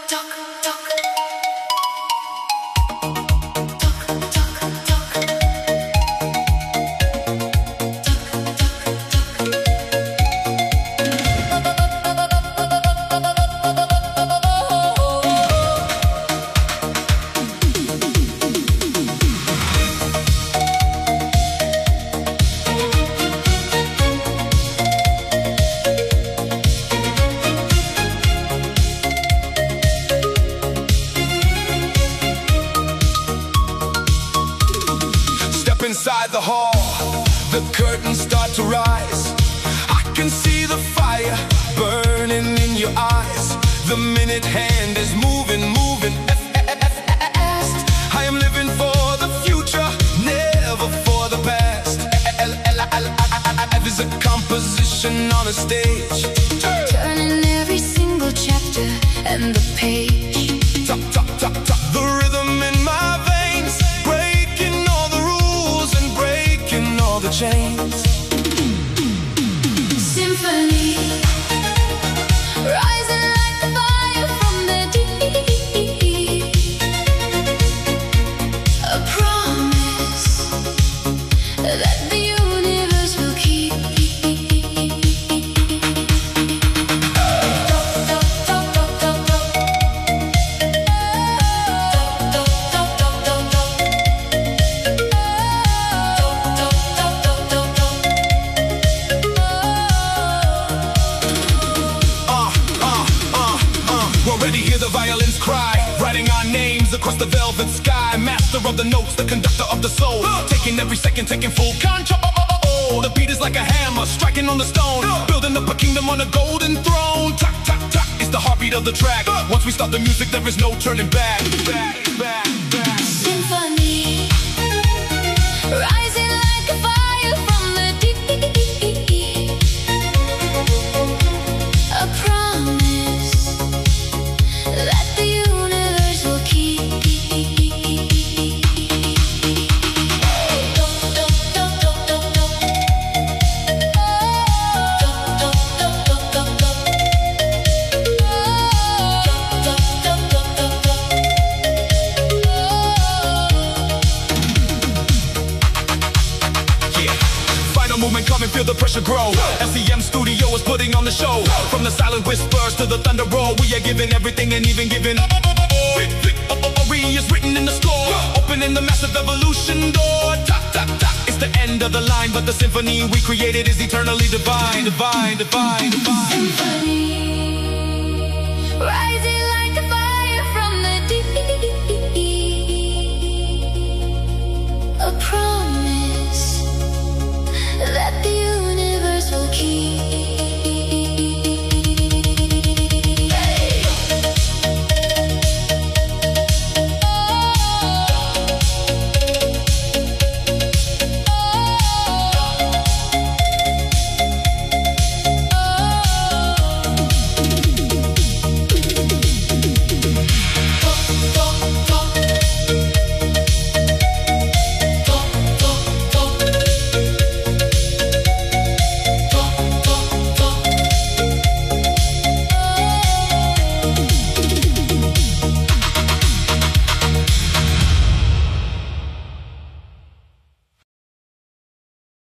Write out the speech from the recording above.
Inside the hall, the curtains start to rise. I can see the fire burning in your eyes. The minute hand is moving, moving fast. I am living for the future, never for the past. Life is a composition on a stage, turning every single chapter and the page. Top, top, top, top. The rhythm in my veins, breaking all the rules and breaking all the chains. Symphony, rising like the fire from the deep. A promise that the universe will keep. Already hear the violins cry, writing our names across the velvet sky. Master of the notes, the conductor of the soul, taking every second, taking full control. The beat is like a hammer, striking on the stone, building up a kingdom on a golden throne. Tuck, tuck, tuck, it's the heartbeat of the track. Once we start the music, there is no turning back. Symphony, rising like a fire from the deep. A promise that the universe will keep. Movement coming, feel the pressure grow. SEM Studio is putting on the show. From the silent whispers to the thunder roll, we are giving everything and even giving. Victory is written in the score, opening the massive evolution door. Top, top, top. It's the end of the line, but the symphony we created is eternally divine, divine, divine, divine. Symphony.